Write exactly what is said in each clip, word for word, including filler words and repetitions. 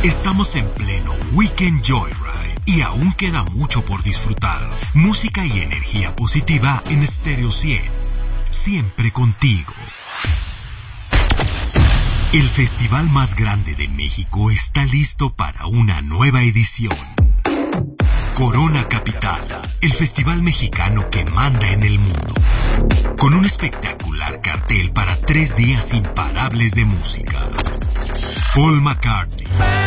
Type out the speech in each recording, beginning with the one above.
Estamos en pleno Weekend Joyride y aún queda mucho por disfrutar. Música y energía positiva en Stereo cien. Siempre contigo. El festival más grande de México está listo para una nueva edición. Corona Capital, el festival mexicano que manda en el mundo. Con un espectacular cartel para tres días imparables de música. Paul McCartney,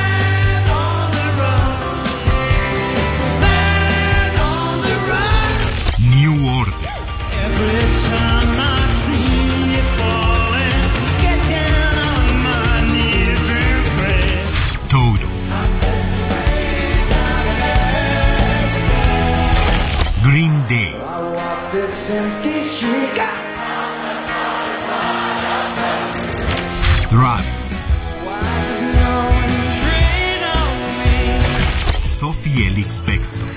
New Order, Toto, Green Day, Travis, Sophie Elix Bextor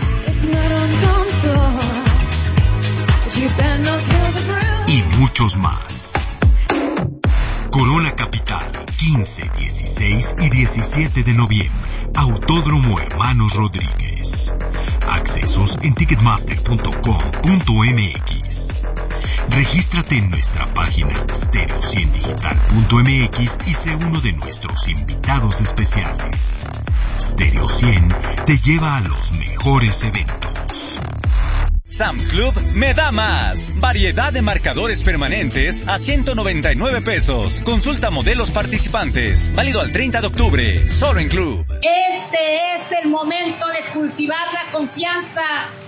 y muchos más. Corona Capital, quince, dieciséis y diecisiete de noviembre. Autódromo Hermanos Rodríguez. Accesos en ticketmaster punto com punto m x. Regístrate en nuestra página stereo cien digital punto m x y sé uno de nuestros invitados especiales. Stereo cien te lleva a los mejores eventos. Sam's Club me da más. Variedad de marcadores permanentes a ciento noventa y nueve pesos. Consulta modelos participantes. Válido al treinta de octubre. Solo en Club. Este es el momento de cultivar la confianza